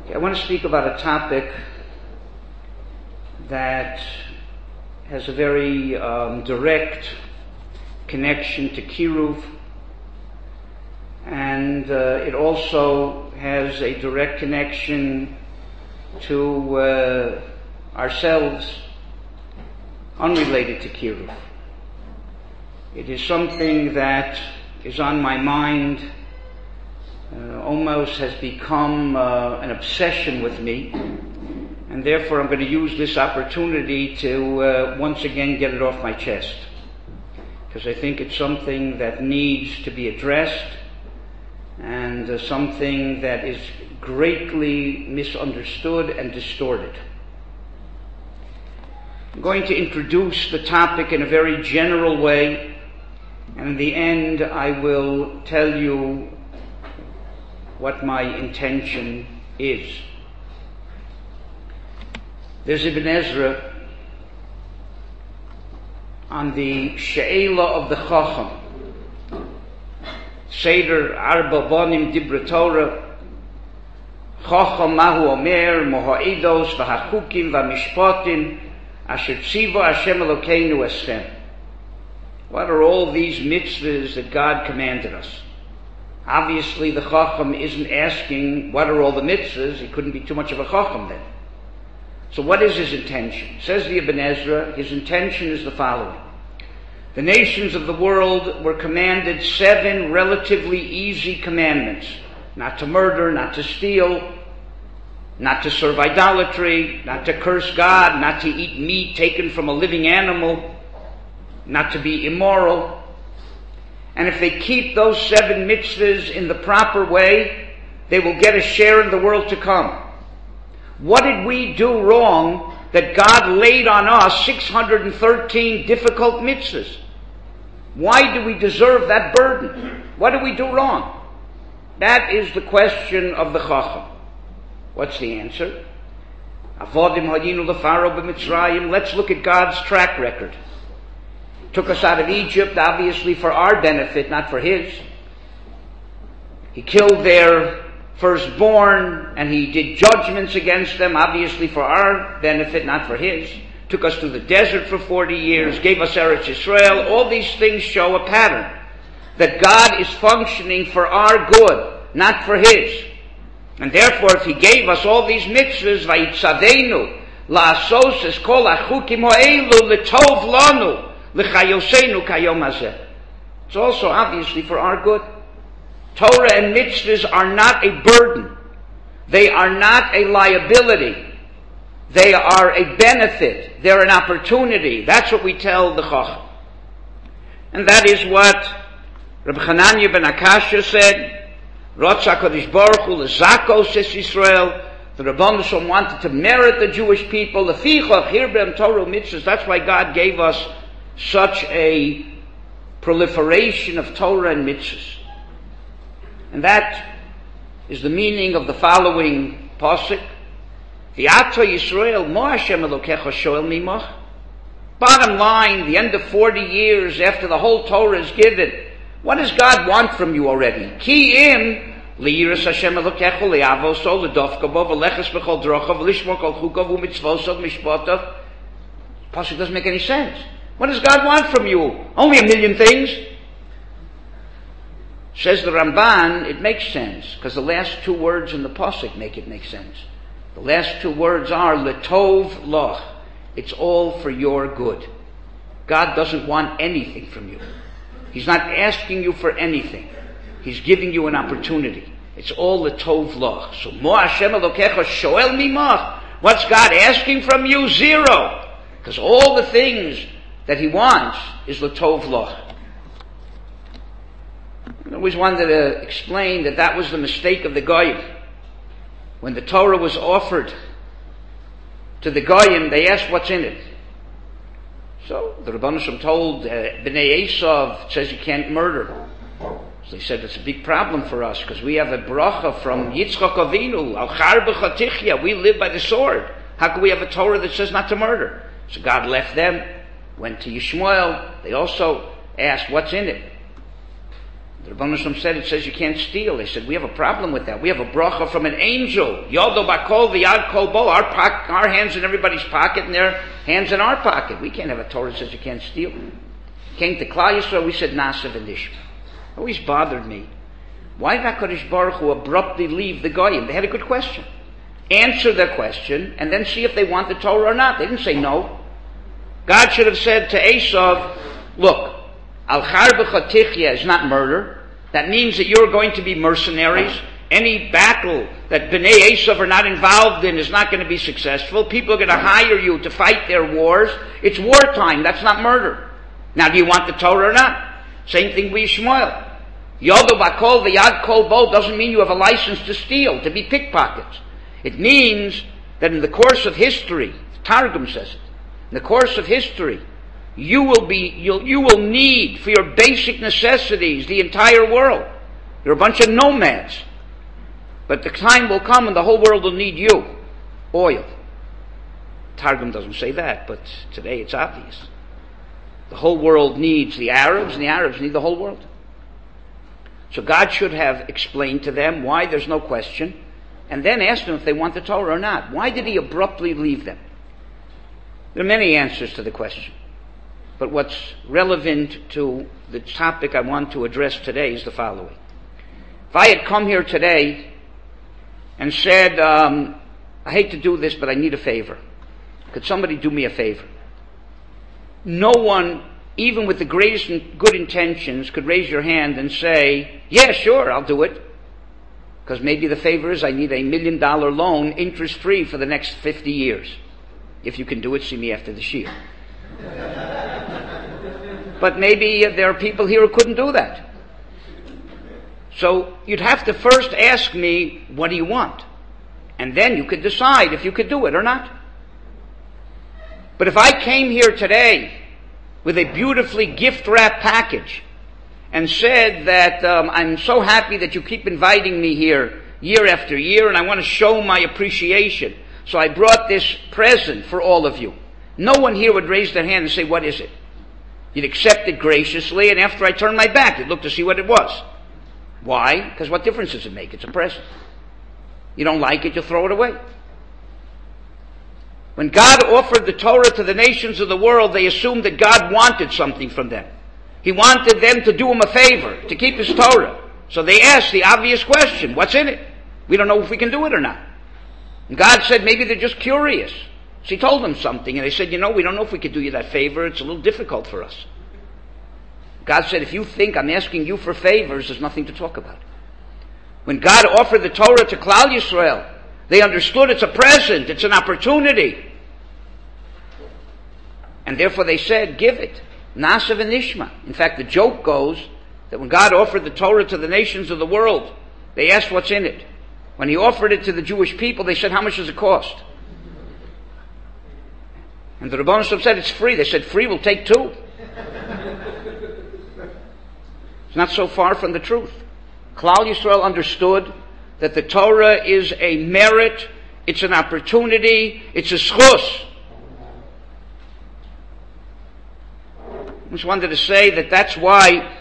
I want to speak about a topic that has a very direct connection to Kiruv, and it also has a direct connection to ourselves, unrelated to Kiruv. It is something that is on my mind, almost has become an obsession with me, and therefore I'm going to use this opportunity to once again get it off my chest, because I think it's something that needs to be addressed, and something that is greatly misunderstood and distorted. I'm going to introduce the topic in a very general way, and in the end I will tell you what my intention is. There's Ibn Ezra on the She'ela of the Chacham, Seder Arba Bonim Dibra Torah, Chacham Mahu Omer Moha'idos V'Hachukim V'Mishpatim Asher Tziva Hashem Elokeinu Eschem. What are all these mitzvahs that God commanded us? Obviously, the Chacham isn't asking, what are all the mitzvahs? He couldn't be too much of a Chacham then. So what is his intention? Says the Ibn Ezra, his intention is the following. The nations of the world were commanded 7 relatively easy commandments. Not to murder, not to steal, not to serve idolatry, not to curse God, not to eat meat taken from a living animal, not to be immoral. And if they keep those 7 mitzvahs in the proper way, they will get a share in the world to come. What did we do wrong that God laid on us 613 difficult mitzvahs? Why do we deserve that burden? What did we do wrong? That is the question of the Chacham. What's the answer? Avodim hayinu lefaro b'Mitzrayim. Let's look at God's track record. Took us out of Egypt, obviously for our benefit, not for His. He killed their firstborn, and He did judgments against them, obviously for our benefit, not for His. Took us through the desert for 40 years, gave us Eretz Yisrael. All these things show a pattern, that God is functioning for our good, not for His. And therefore, if He gave us all these mitzvahs, vayitzavenu, la'asos es kol achukim ha'elu, l'tov lanu, l'chayosenu kayom hazeh. It's also obviously for our good. Torah and mitzvahs are not a burden. They are not a liability. They are a benefit. They're an opportunity. That's what we tell the Chacham. And that is what Rabbi Hanania ben Akashya said. Rotz HaKadosh Baruch Hu l'zakos es Yisrael. The Rebbeinu Shalom wanted to merit the Jewish people. Lefichach hirbem Torah mitzvahs. That's why God gave us such a proliferation of Torah and mitzvahs. And that is the meaning of the following pasuk. V'ato Yisrael mo Hashem Elokecha shoel mimach. Bottom line, the end of 40 years after the whole Torah is given, what does God want from you already? Ki im liyiras Hashem Elokecha le'avoso l'dofka bo v'leches b'chol drochav v'lishmor kol chukav u'mitzvosov mishpotav. Pasuk doesn't make any sense. What does God want from you? Only a million things. Says the Ramban, it makes sense, because the last 2 words in the pasuk make it make sense. The last 2 words are letov loch. It's all for your good. God doesn't want anything from you. He's not asking you for anything. He's giving you an opportunity. It's all letov loch. So mo Hashem Elokecha shoel mimach. What's God asking from you? 0. Because all the things that He wants is letov loch. I always wanted to explain that was the mistake of the Goyim. When the Torah was offered to the Goyim, they asked what's in it. So the Rebbeinu Shalom told Bnei Esav, it says you can't murder. So they said it's a big problem for us because we have a bracha from Yitzchak Avinu, al charbecha tichya, we live by the sword. How can we have a Torah that says not to murder? So God left them, went to Yishmael. They also asked what's in it. The Rebbeinu Shalom said, it says you can't steal. They said, we have a problem with that. We have a bracha from an angel. Yodo bakol v'yad kol bo. Our hands in everybody's pocket and their hands in our pocket. We can't have a Torah that says you can't steal. Came to Klal Yisrael, we said Nasa v'nishma. Always bothered me. Why did HaKadosh Baruch Hu abruptly leave the Goyim? They had a good question. Answer their question, and then see if they want the Torah or not. They didn't say no. God should have said to Esav, look, Al Charbecha Tichya is not murder. That means that you're going to be mercenaries. Any battle that Bnei Esav are not involved in is not going to be successful. People are going to hire you to fight their wars. It's wartime. That's not murder. Now, do you want the Torah or not? Same thing with Yishmael. Yodo bakol v'yad kol bo doesn't mean you have a license to steal, to be pickpockets. It means that in the course of history, Targum says it, in the course of history, you will need for your basic necessities the entire world. You're a bunch of nomads. But the time will come when the whole world will need you. Oil. Targum doesn't say that, but today it's obvious. The whole world needs the Arabs, and the Arabs need the whole world. So God should have explained to them why there's no question, and then asked them if they want the Torah or not. Why did he abruptly leave them? There are many answers to the question. But what's relevant to the topic I want to address today is the following. If I had come here today and said, I hate to do this, but I need a favor. Could somebody do me a favor? No one, even with the greatest good intentions, could raise your hand and say, yeah, sure, I'll do it. Because maybe the favor is I need $1 million loan, interest-free, for the next 50 years. If you can do it, see me after the shiur. But maybe there are people here who couldn't do that. So you'd have to first ask me, what do you want? And then you could decide if you could do it or not. But if I came here today with a beautifully gift-wrapped package and said that I'm so happy that you keep inviting me here year after year and I want to show my appreciation, so I brought this present for all of you, no one here would raise their hand and say, what is it? You'd accept it graciously, and after I turned my back, you'd look to see what it was. Why? Because what difference does it make? It's a present. You don't like it, you throw it away. When God offered the Torah to the nations of the world, they assumed that God wanted something from them. He wanted them to do him a favor, to keep his Torah. So they asked the obvious question, what's in it? We don't know if we can do it or not. And God said, maybe they're just curious. So he told them something, and they said, we don't know if we could do you that favor. It's a little difficult for us. God said, if you think I'm asking you for favors, there's nothing to talk about. When God offered the Torah to Klal Yisrael, they understood it's a present, it's an opportunity. And therefore they said, give it. Nasa v'nishma. In fact, the joke goes that when God offered the Torah to the nations of the world, they asked what's in it. When he offered it to the Jewish people, they said, how much does it cost? And the Rebbeinu Shalom said, it's free. They said, free, we'll take 2. It's not so far from the truth. Klal Yisrael understood that the Torah is a merit, it's an opportunity, it's a schus. I just wanted to say that that's why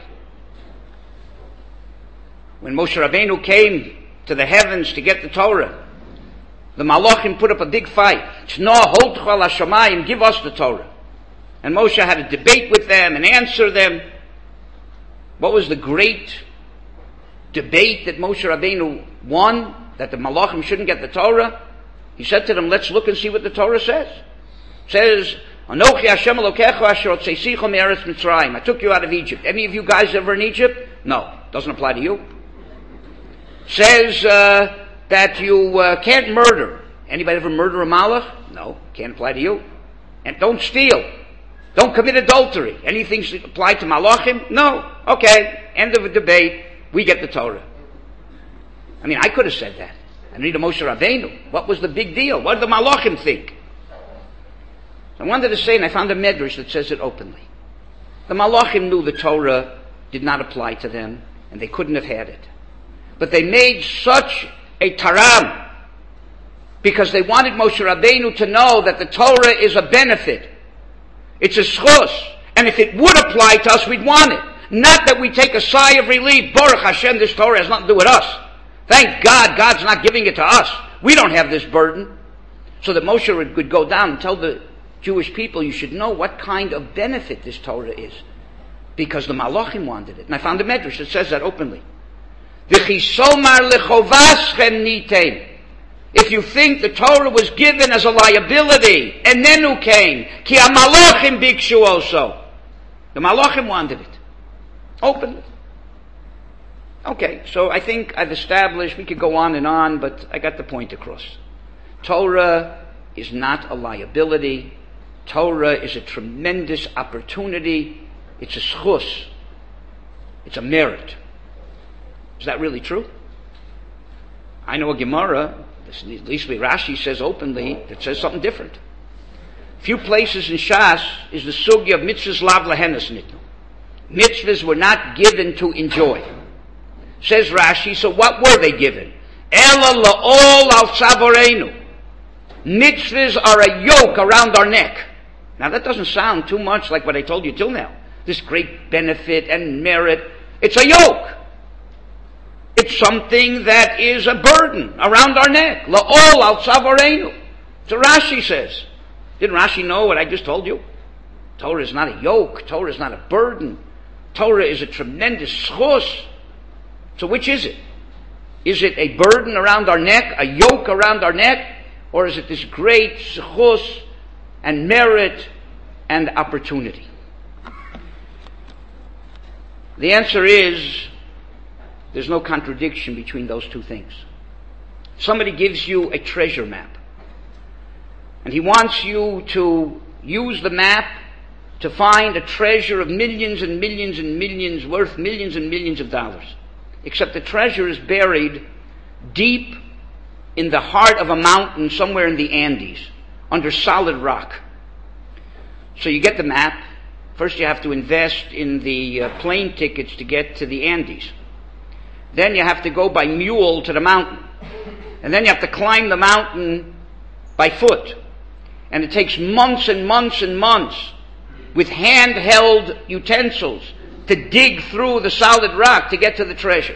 when Moshe Rabbeinu came to the heavens to get the Torah, the Malachim put up a big fight. Tno holtcha l'shamayim, give us the Torah. And Moshe had a debate with them and answer them. What was the great debate that Moshe Rabbeinu won, that the Malachim shouldn't get the Torah? He said to them, let's look and see what the Torah says. It says, Anochi Hashem Elokecha asher hotzeisecha me'eretz Mitzrayim. I took you out of Egypt. Any of you guys ever in Egypt? No. Doesn't apply to you. It says that you can't murder. Anybody ever murder a malach? No. Can't apply to you. And don't steal. Don't commit adultery. Anything apply to malachim? No. Okay. End of the debate. We get the Torah. I mean, I could have said that. I need a Moshe Rabbeinu. What was the big deal? What did the malachim think? I wanted to say, and I found a medrash that says it openly. The malachim knew the Torah did not apply to them, and they couldn't have had it. But they made such a taram, because they wanted Moshe Rabbeinu to know that the Torah is a benefit. It's a schus. And if it would apply to us, we'd want it. Not that we take a sigh of relief. Baruch Hashem, this Torah has nothing to do with us. Thank God, God's not giving it to us. We don't have this burden. So that Moshe would go down and tell the Jewish people, you should know what kind of benefit this Torah is. Because the Malachim wanted it. And I found a medrash that says that openly. If you think the Torah was given as a liability, and then who came? Ki ha-malachim bikshu also. The Malachim wanted it. Openly. Okay, so I think I've established, we could go on, but I got the point across. Torah is not a liability. Torah is a tremendous opportunity. It's a schus. It's a merit. Is that really true? I know a Gemara, at least Rashi says openly, that says something different. Few places in Shas is the sugya of mitzvahs lav lahenas nitnu. Mitzvahs were not given to enjoy. Says Rashi, so what were they given? Ela la'ol al tzavoreinu. Mitzvahs are a yoke around our neck. Now that doesn't sound too much like what I told you till now. This great benefit and merit. It's a yoke. It's something that is a burden around our neck. La'ol al tzavoreinu. So Rashi says. Didn't Rashi know what I just told you? Torah is not a yoke. Torah is not a burden. Torah is a tremendous schus. So which is it? Is it a burden around our neck, a yoke around our neck, or is it this great schus and merit and opportunity? The answer is, there's no contradiction between those two things. Somebody gives you a treasure map, and he wants you to use the map to find a treasure of millions and millions and millions, worth millions and millions of dollars. Except the treasure is buried deep in the heart of a mountain somewhere in the Andes, under solid rock. So you get the map. First you have to invest in the plane tickets to get to the Andes. Then you have to go by mule to the mountain. And then you have to climb the mountain by foot. And it takes months and months and months with handheld utensils to dig through the solid rock to get to the treasure.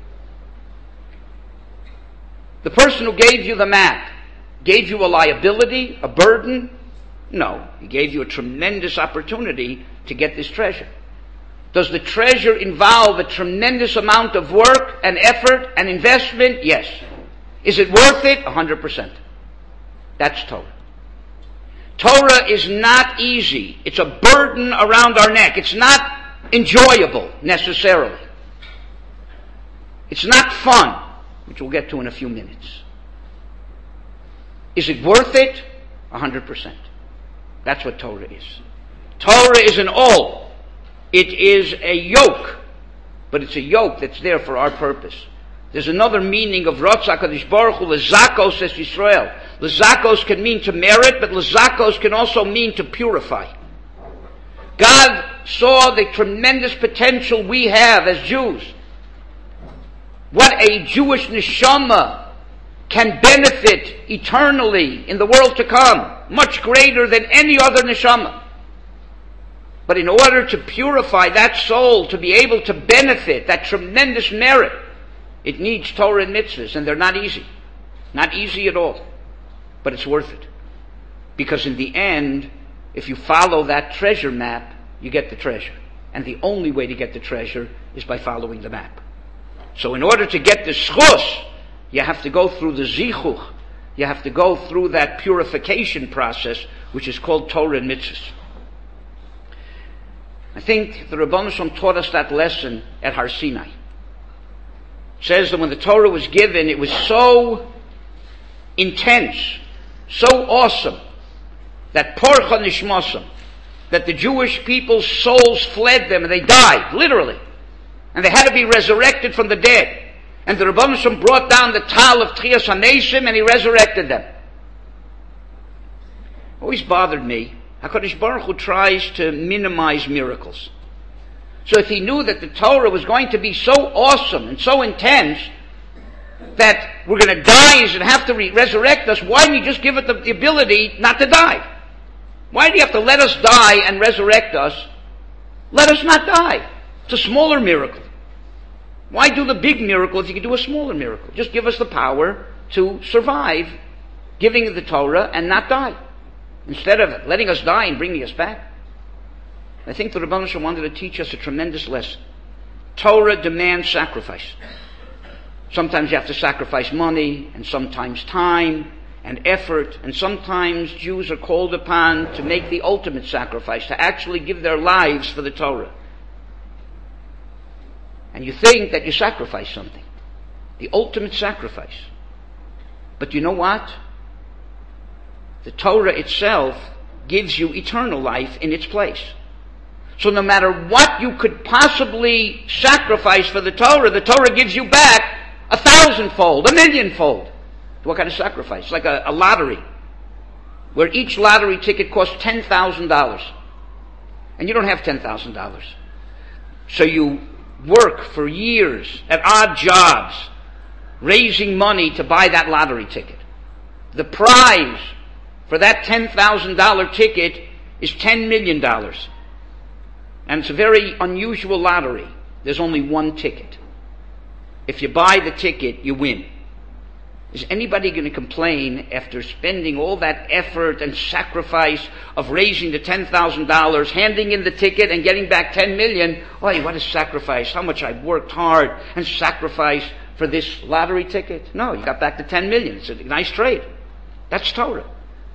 The person who gave you the map gave you a liability, a burden? No, he gave you a tremendous opportunity to get this treasure. Does the treasure involve a tremendous amount of work and effort and investment? Yes. Is it worth it? 100%. That's Torah. Torah is not easy. It's a burden around our neck. It's not enjoyable, necessarily. It's not fun, which we'll get to in a few minutes. Is it worth it? 100%. That's what Torah is. Torah is an all. It is a yoke, but it's a yoke that's there for our purpose. There's another meaning of Ratzah HaKadosh Baruch Hu, Lezakos es Yisrael. Lezakos can mean to merit, but Lezakos can also mean to purify. God saw the tremendous potential we have as Jews. What a Jewish neshama can benefit eternally in the world to come, much greater than any other neshama. But in order to purify that soul, to be able to benefit that tremendous merit, it needs Torah and mitzvahs, and they're not easy. Not easy at all. But it's worth it. Because in the end, if you follow that treasure map, you get the treasure. And the only way to get the treasure is by following the map. So in order to get the schus, you have to go through the zichuch. You have to go through that purification process, which is called Torah and mitzvahs. I think the Rebbeinu Shalom taught us that lesson at Har Sinai. It says that when the Torah was given, it was so intense, so awesome, that porcha nishmasam, that the Jewish people's souls fled them and they died, literally. And they had to be resurrected from the dead. And the Rebbeinu Shalom brought down the tal of Tchias HaNesim and he resurrected them. Always bothered me. HaKadosh Baruch Hu tries to minimize miracles. So if he knew that the Torah was going to be so awesome and so intense that we're going to die and have to resurrect us, why didn't he just give it the ability not to die? Why do you have to let us die and resurrect us? Let us not die. It's a smaller miracle. Why do the big miracle if you can do a smaller miracle? Just give us the power to survive giving the Torah and not die, instead of letting us die and bringing us back. I think the Rebbeinu Shalom wanted to teach us a tremendous lesson. Torah demands sacrifice. Sometimes you have to sacrifice money, and sometimes time and effort, and sometimes Jews are called upon to make the ultimate sacrifice, to actually give their lives for the Torah. And you think that you sacrifice something, the ultimate sacrifice. But you know what? The Torah itself gives you eternal life in its place. So no matter what you could possibly sacrifice for the Torah gives you back 1,000-fold, 1,000,000-fold. What kind of sacrifice? It's like a lottery, where each lottery ticket costs $10,000. And you don't have $10,000. So you work for years at odd jobs, raising money to buy that lottery ticket. The prize for that $10,000 ticket is $10 million. And it's a very unusual lottery. There's only one ticket. If you buy the ticket, you win. Is anybody going to complain after spending all that effort and sacrifice of raising the $10,000, handing in the ticket and getting back $10 million? Oh, what a sacrifice. How much I've worked hard and sacrificed for this lottery ticket. No, you got back the $10 million. It's a nice trade. That's Torah.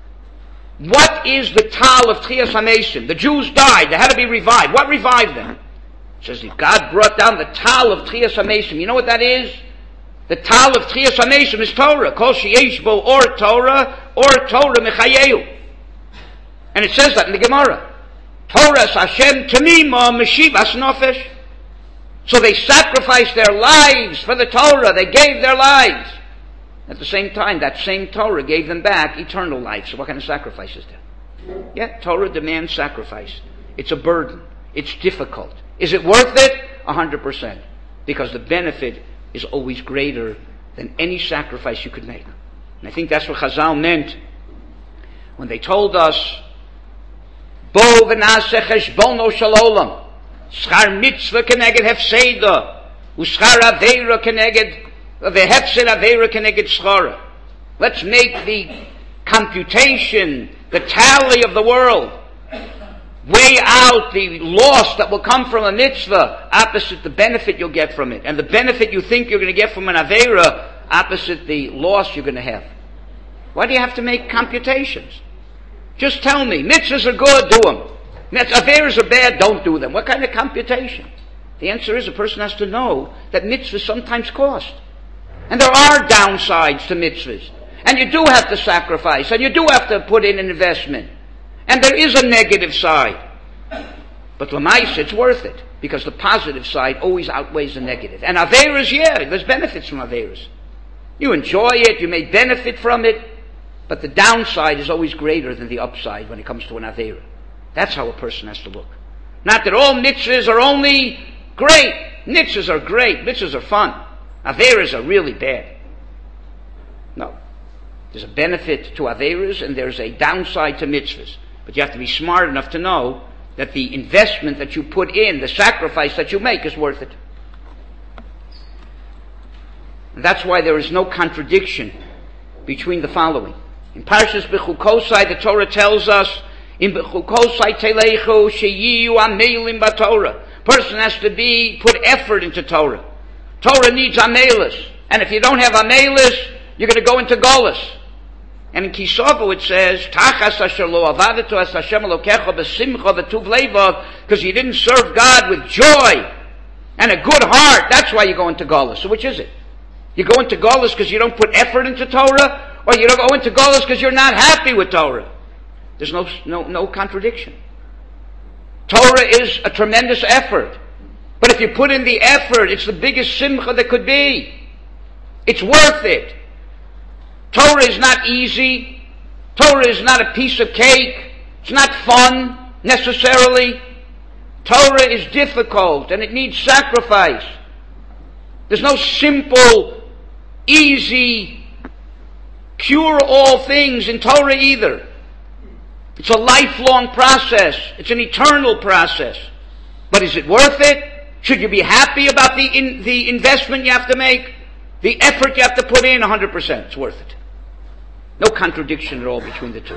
What is the Tal of Tchias HaMesim? The Jews died. They had to be revived. What revived them? It says God brought down the Tal of Tchias HaMesim. You know what that is? The Tal of Tchias HaMesim is Torah. Kol sheyesh bo or Torah mechayehu. And it says that in the Gemara. Torah Hashem tamima meshivas nofesh. So they sacrificed their lives for the Torah. They gave their lives. At the same time, that same Torah gave them back eternal life. So what kind of sacrifice is there? Yeah, Torah demands sacrifice. It's a burden. It's difficult. Is it worth it? 100%. Because the benefit is always greater than any sacrifice you could make. And I think that's what Chazal meant when they told us, Bo v'naseh cheshbono shel olam, schar mitzvah keneged hefseda, uschar aveira keneged v'hefsed aveira keneged schara. Let's make the computation, the tally of the world, weigh out the loss that will come from a mitzvah opposite the benefit you'll get from it. And the benefit you think you're going to get from an aveira opposite the loss you're going to have. Why do you have to make computations? Just tell me, mitzvahs are good, do them. Aveiras are bad, don't do them. What kind of computation? The answer is a person has to know that mitzvahs sometimes cost. And there are downsides to mitzvahs. And you do have to sacrifice, and you do have to put in an investment. And there is a negative side. But l'maisa, it's worth it. Because the positive side always outweighs the negative. And aveiras, yeah, there's benefits from aveiras. You enjoy it, you may benefit from it, but the downside is always greater than the upside when it comes to an aveira. That's how a person has to look. Not that all mitzvahs are only great. Mitzvahs are great. Mitzvahs are fun. Aveiras are really bad. No. There's a benefit to aveiras and there's a downside to mitzvahs. But you have to be smart enough to know that the investment that you put in, the sacrifice that you make is worth it. And that's why there is no contradiction between the following. In Parshas Bechukosai, the Torah tells us, in Bechukosai telechu sheyiyu amelim b'Torah. Person has to put effort into Torah. Torah needs amelis. And if you don't have amelis, you're going to go into golus. And in Kisavo it says, Tachas asher lo avadato as Hashem elokecha b'simcha v'tuv levav, because you didn't serve God with joy and a good heart. That's why you go into golus. So which is it? You go into golus because you don't put effort into Torah, or you don't go into golus because you're not happy with Torah? There's no contradiction. Torah is a tremendous effort. But if you put in the effort, it's the biggest simcha that could be. It's worth it. Torah is not easy. Torah is not a piece of cake. It's not fun, necessarily. Torah is difficult and it needs sacrifice. There's no simple, easy, cure-all things in Torah either. It's a lifelong process. It's an eternal process. But is it worth it? Should you be happy about the investment you have to make? The effort you have to put in? 100%. It's worth it. No contradiction at all between the two.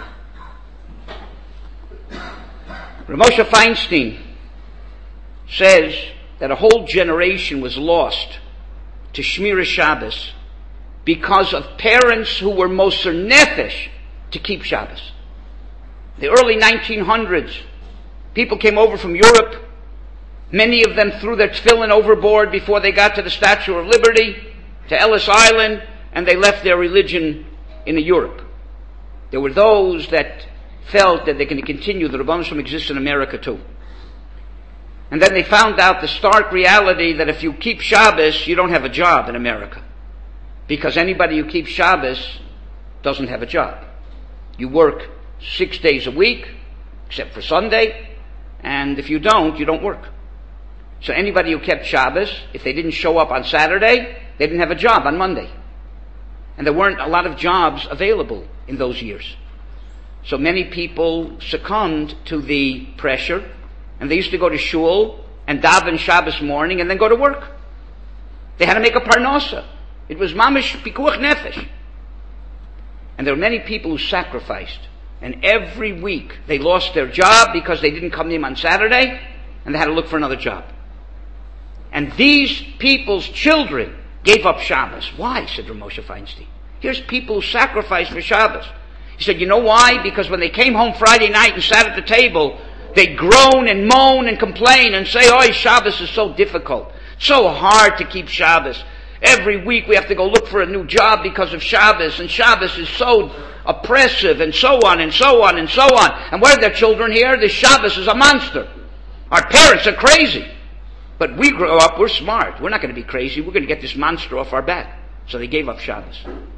Rav Moshe Feinstein says that a whole generation was lost to Shmiras Shabbos because of parents who were moser nefesh to keep Shabbos. The early 1900s, people came over from Europe. Many of them threw their tefillin overboard before they got to the Statue of Liberty, to Ellis Island, and they left their religion in Europe. There were those that felt that they can continue, the Rebbeinu Shalom exists in America too. And then they found out the stark reality that if you keep Shabbos, you don't have a job in America. Because anybody who keeps Shabbos doesn't have a job. You work 6 days a week, except for Sunday, and if you don't work. So anybody who kept Shabbos, if they didn't show up on Saturday, they didn't have a job on Monday. And there weren't a lot of jobs available in those years. So many people succumbed to the pressure, and they used to go to shul and daven Shabbos morning and then go to work. They had to make a parnasa. It was mamish pikuach nefesh. And there were many people who sacrificed. And every week they lost their job because they didn't come in on Saturday, and they had to look for another job. And these people's children gave up Shabbos. Why? Said Rav Moshe Feinstein. Here's people who sacrificed for Shabbos. He said, you know why? Because when they came home Friday night and sat at the table, they'd groan and moan and complain and say, oh, Shabbos is so difficult. It's so hard to keep Shabbos. Every week we have to go look for a new job because of Shabbos, and Shabbos is so oppressive, and so on and so on and so on. And what are their children here? This Shabbos is a monster. Our parents are crazy. But we grow up, we're smart. We're not going to be crazy. We're going to get this monster off our back. So they gave up Shabbos.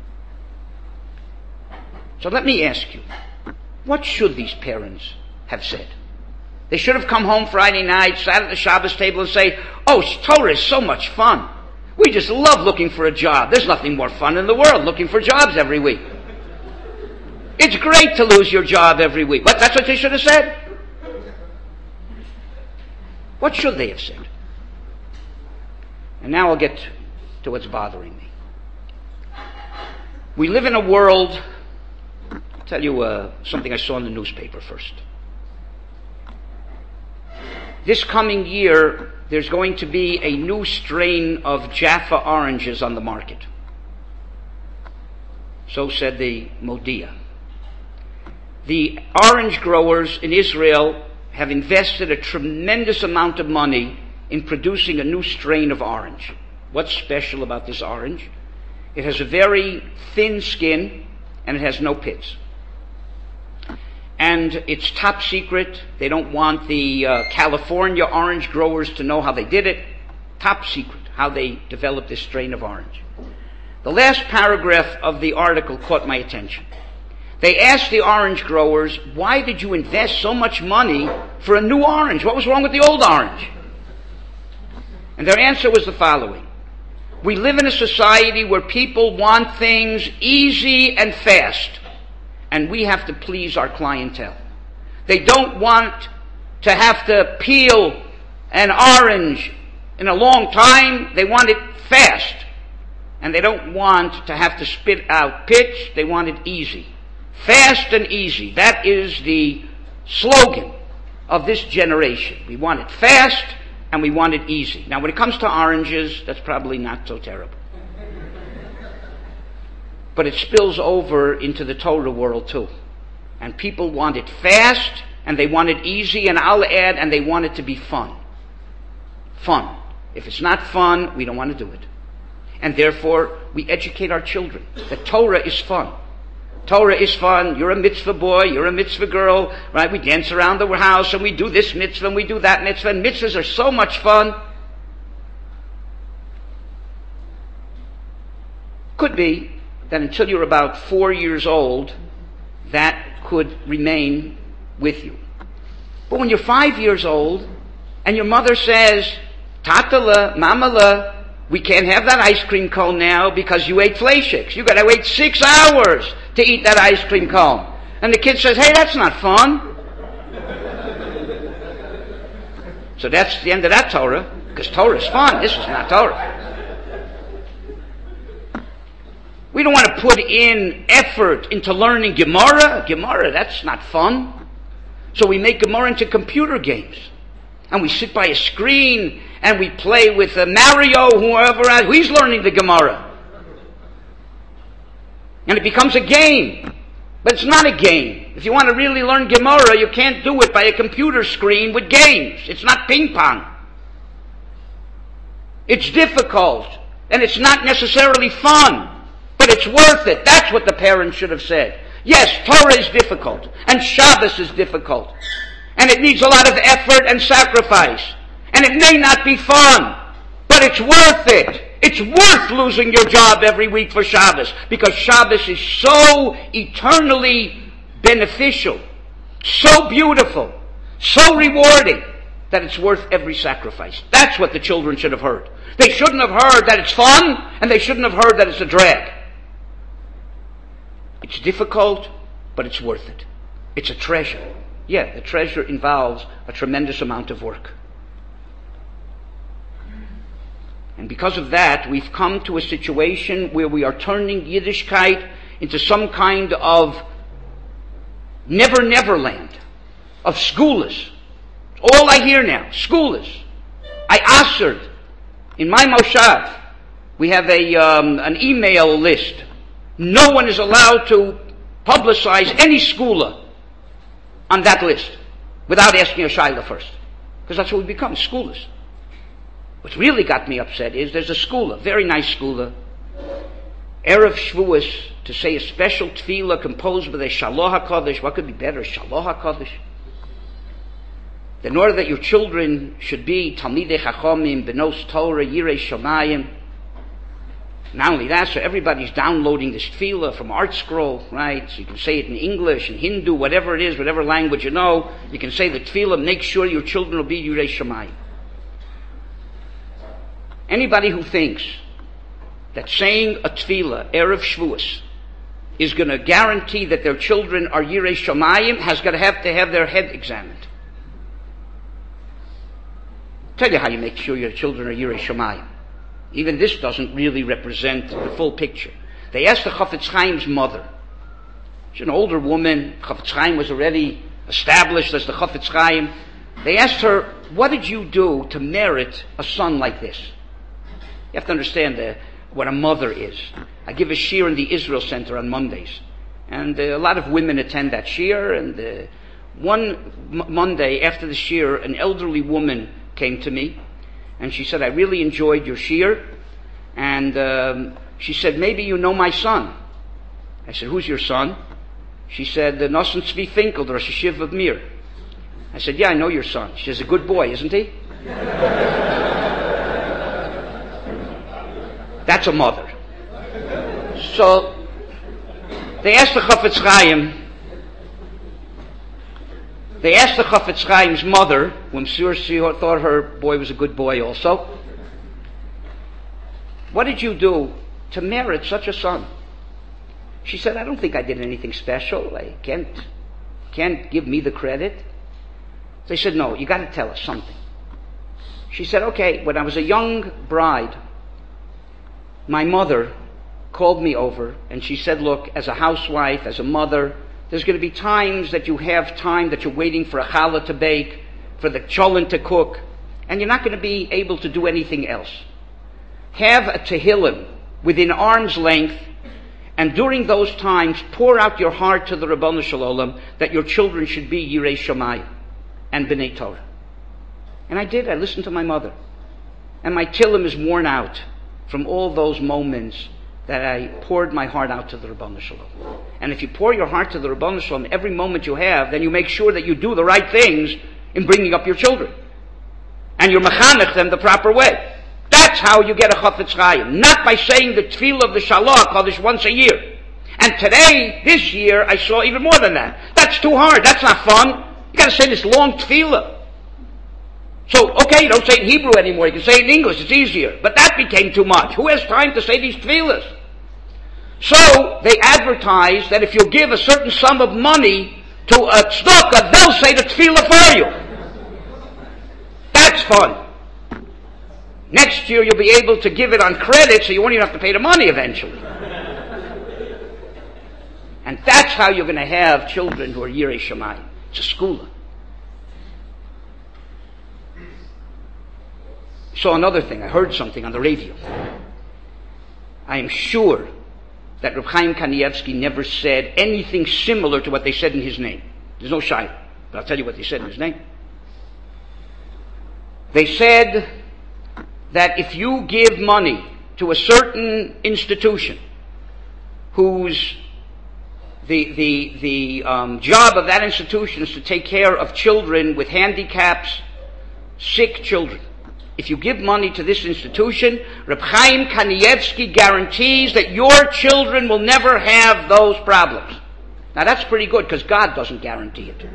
So let me ask you, what should these parents have said? They should have come home Friday night, sat at the Shabbos table and say, oh, Torah is so much fun. We just love looking for a job. There's nothing more fun in the world, looking for jobs every week. It's great to lose your job every week. What? That's what they should have said? What should they have said? And now I'll get to what's bothering me. We live in a world, I'll tell you something I saw in the newspaper first. This coming year, there's going to be a new strain of Jaffa oranges on the market. So said the Modia. The orange growers in Israel have invested a tremendous amount of money in producing a new strain of orange. What's special about this orange? It has a very thin skin and it has no pits. And it's top secret. They don't want the California orange growers to know how they did it. Top secret, how they developed this strain of orange. The last paragraph of the article caught my attention. They asked the orange growers, why did you invest so much money for a new orange? What was wrong with the old orange? And their answer was the following. We live in a society where people want things easy and fast, and we have to please our clientele. They don't want to have to peel an orange in a long time. They want it fast. And they don't want to have to spit out pitch. They want it easy. Fast and easy. That is the slogan of this generation. We want it fast and we want it easy. Now, when it comes to oranges, that's probably not so terrible. But it spills over into the Torah world too. And people want it fast and they want it easy, and I'll add, and they want it to be fun. Fun. If it's not fun, we don't want to do it. And therefore, we educate our children that Torah is fun. Torah is fun. You're a mitzvah boy, you're a mitzvah girl, right? We dance around the house and we do this mitzvah and we do that mitzvah, and mitzvahs are so much fun. Could be that until you're about 4 years old, that could remain with you. But when you're 5 years old and your mother says, Tatala, Mamala, we can't have that ice cream cone now because you ate fleishiks. You got to wait 6 hours to eat that ice cream cone. And the kid says, hey, that's not fun. So that's the end of that Torah. Because Torah is fun. This is not Torah. We don't want to put in effort into learning Gemara. Gemara, that's not fun. So we make Gemara into computer games. And we sit by a screen and we play with Mario, whoever else. He's learning the Gemara. And it becomes a game. But it's not a game. If you want to really learn Gemara, you can't do it by a computer screen with games. It's not ping pong. It's difficult. And it's not necessarily fun. But it's worth it. That's what the parents should have said. Yes, Torah is difficult. And Shabbos is difficult. And it needs a lot of effort and sacrifice. And it may not be fun. But it's worth it. It's worth losing your job every week for Shabbos. Because Shabbos is so eternally beneficial. So beautiful. So rewarding. That it's worth every sacrifice. That's what the children should have heard. They shouldn't have heard that it's fun. And they shouldn't have heard that it's a drag. It's difficult, but it's worth it. It's a treasure. Yeah, the treasure involves a tremendous amount of work. And because of that, we've come to a situation where we are turning Yiddishkeit into some kind of never land, of schoolis. All I hear now, schoolis. I answered in my moshav. We have an email list. No one is allowed to publicize any schooler on that list without asking a shaila first. Because that's what we become, schoolers. What really got me upset is there's a schooler, very nice schooler, Erev Shavuos, to say a special tefillah composed with a Shaloh HaKodesh. What could be better, Shaloh HaKodesh? In order that your children should be Talmidei Chachomim, Benos Torah, Yirei Shamayim. Not only that, so everybody's downloading this tefillah from ArtScroll, right? So you can say it in English, in Hindu, whatever it is, whatever language you know. You can say the tefillah, make sure your children will be Yirei Shamayim. Anybody who thinks that saying a tefillah, Erev Shavuos, is going to guarantee that their children are Yirei Shamayim has got to have their head examined. Tell you how you make sure your children are Yirei Shamayim. Even this doesn't really represent the full picture. They asked the Chafetz Chaim's mother. She's an older woman. Chafetz Chaim was already established as the Chafetz Chaim. They asked her, what did you do to merit a son like this? You have to understand what a mother is. I give a shiur in the Israel Center on Mondays. And a lot of women attend that shiur. And one Monday after the shiur, an elderly woman came to me. And she said, I really enjoyed your shiur. And she said, maybe you know my son. I said, who's your son? She said, Nosson Tzvi Finkel, the Rosh Hashiv of Mir. I said, yeah, I know your son. She says, a good boy, isn't he? That's a mother. So, they asked the Chafetz Chaim, they asked the Chafetz Chaim's mother, when she thought her boy was a good boy also, what did you do to merit such a son? She said, I don't think I did anything special. I can't give me the credit. They said, no, you got to tell us something. She said, okay, when I was a young bride, my mother called me over and she said, look, as a housewife, as a mother, there's going to be times that you have time that you're waiting for a challah to bake, for the cholent to cook, and you're not going to be able to do anything else. Have a tehillim within arm's length, and during those times, pour out your heart to the Rabbanu Shalom that your children should be Yirei Shamayim and B'nai Torah. And I did. I listened to my mother. And my tehillim is worn out from all those moments that I poured my heart out to the Rabbanu Shalom. And if you pour your heart to the Rabbanu Shalom every moment you have, then you make sure that you do the right things in bringing up your children. And you're mechanech them the proper way. That's how you get a Chafetz Chaim. Not by saying the tefillah of the Shaloh HaKodesh once a year. And today, this year, I saw even more than that. That's too hard. That's not fun. You got to say this long tefillah. So, okay, you don't say it in Hebrew anymore. You can say it in English. It's easier. But that became too much. Who has time to say these tefillahs? So, they advertise that if you give a certain sum of money to a tzedakah, they'll say the tefillah for you. That's fun. Next year you'll be able to give it on credit so you won't even have to pay the money eventually. And that's how you're going to have children who are Yirei Shamayim. It's a skula. Saw another thing. I heard something on the radio. I am sure that Reb Chaim Kanievsky never said anything similar to what they said in his name. There's no shayla, but I'll tell you what they said in his name. They said that if you give money to a certain institution whose the job of that institution is to take care of children with handicaps, sick children. If you give money to this institution, Reb Chaim Kanievsky guarantees that your children will never have those problems. Now that's pretty good because God doesn't guarantee it.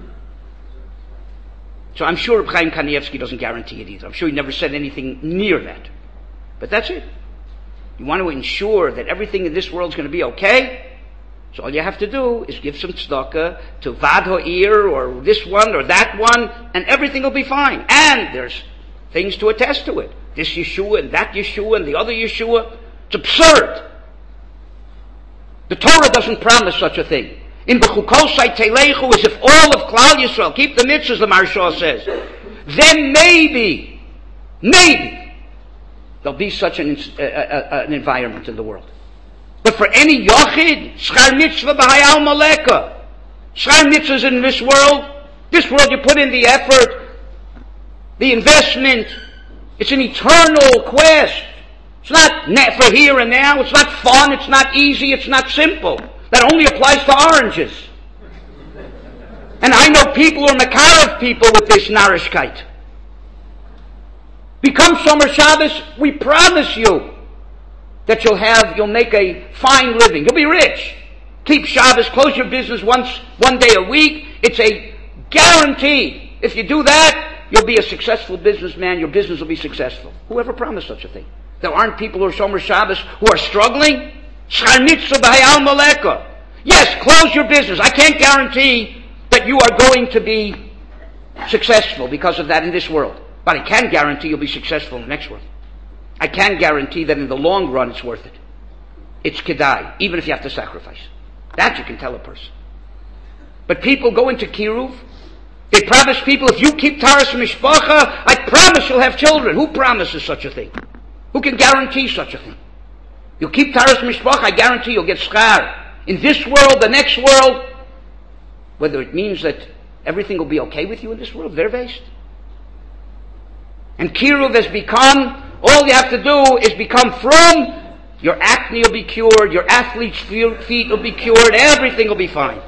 So I'm sure Reb Chaim Kanievsky doesn't guarantee it either. I'm sure he never said anything near that. But that's it. You want to ensure that everything in this world is going to be okay? So all you have to do is give some tzedakah to Vad Ha'ir or this one or that one, and everything will be fine. And there's things to attest to it. This Yeshua and that Yeshua and the other Yeshua. It's absurd. The Torah doesn't promise such a thing. In B'chukosai Telechu, as if all of Klal Yisrael keep the mitzvahs, the Maharsha says. Then maybe there'll be such an environment in the world. But for any Yochid, Schar Mitzvah B'hayal Maleka. Schar Mitzvahs in this world you put in the effort, the investment. It's an eternal quest. It's not for here and now. It's not fun. It's not easy. It's not simple. That only applies to oranges. And I know people who are Makarav people with this narishkeit. Become Shomer Shabbos, we promise you that you'll make a fine living. You'll be rich. Keep Shabbos, close your business one day a week. It's a guarantee. If you do that, you'll be a successful businessman. Your business will be successful. Whoever promised such a thing? There aren't people who are Shomer Shabbos who are struggling. Schar Mitzvah B'hayal Maleka. Yes, close your business. I can't guarantee that you are going to be successful because of that in this world. But I can guarantee you'll be successful in the next world. I can guarantee that in the long run it's worth it. It's kedai, even if you have to sacrifice. That you can tell a person. But people go into Kiruv. They promise people, if you keep Taras Mishpacha, I promise you'll have children. Who promises such a thing? Who can guarantee such a thing? You'll keep Taras Mishpacha, I guarantee you'll get schar. In this world, the next world, whether it means that everything will be okay with you in this world, they're based. And Kiruv has become, all you have to do is become from, your acne will be cured, your athlete's feet will be cured, everything will be fine.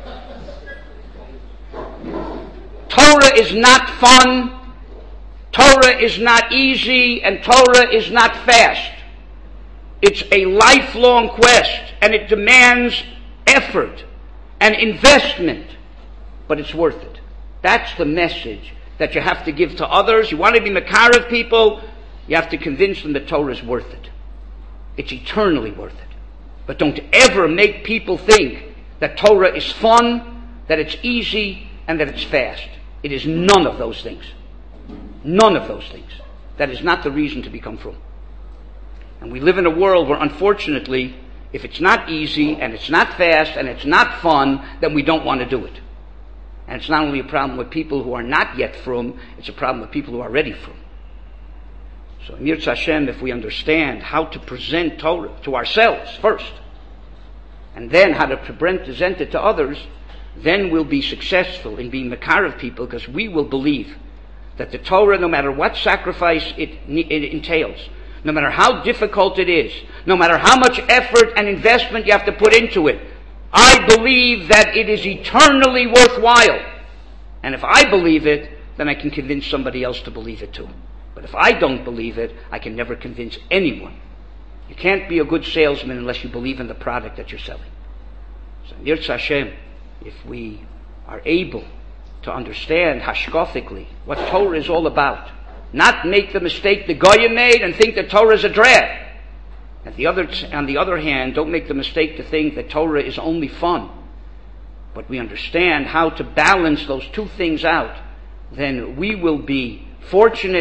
Torah is not fun, Torah is not easy, and Torah is not fast. It's a lifelong quest, and it demands effort and investment, but it's worth it. That's the message that you have to give to others. You want to be Makarav people, you have to convince them that Torah is worth it. It's eternally worth it. But don't ever make people think that Torah is fun, that it's easy, and that it's fast. It is none of those things. None of those things. That is not the reason to become frum. And we live in a world where, unfortunately, if it's not easy, and it's not fast, and it's not fun, then we don't want to do it. And it's not only a problem with people who are not yet frum, it's a problem with people who are ready frum. So, Mirz Hashem, if we understand how to present Torah to ourselves first, and then how to present it to others, then we'll be successful in being Makarav people, because we will believe that the Torah, no matter what sacrifice it entails, no matter how difficult it is, no matter how much effort and investment you have to put into it, I believe that it is eternally worthwhile. And if I believe it, then I can convince somebody else to believe it too. But if I don't believe it, I can never convince anyone. You can't be a good salesman unless you believe in the product that you're selling. So, Mirz Hashem, if we are able to understand hashkafically what Torah is all about, not make the mistake the Goyim made and think that Torah is a drab. On the other hand, don't make the mistake to think that Torah is only fun. But we understand how to balance those two things out, then we will be fortunate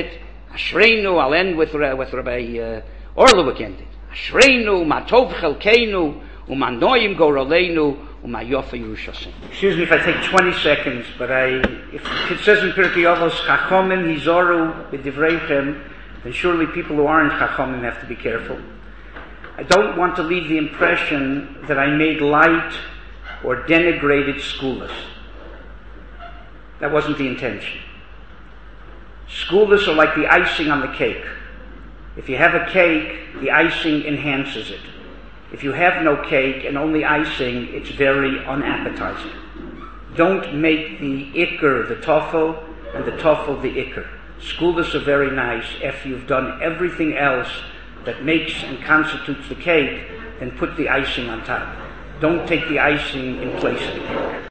Ashreinu, I'll end with Rabbi Orlovik ended. Ashreinu, ma tov chelkeinu, uma noyim goroleinu, uma yofa Yerushalayim. Excuse me if I take 20 seconds, but if it says in Pirkei Avos, Chachomim hizoru b'divreichem, then surely people who aren't Chachomim have to be careful. I don't want to leave the impression that I made light or denigrated schoolis. That wasn't the intention. Schoolis are like the icing on the cake. If you have a cake, the icing enhances it. If you have no cake and only icing, it's very unappetizing. Don't make the ikr the toffel and the toffel the ikr. Schoolis are very nice. If you've done everything else that makes and constitutes the cake, then put the icing on top. Don't take the icing in place of the cake.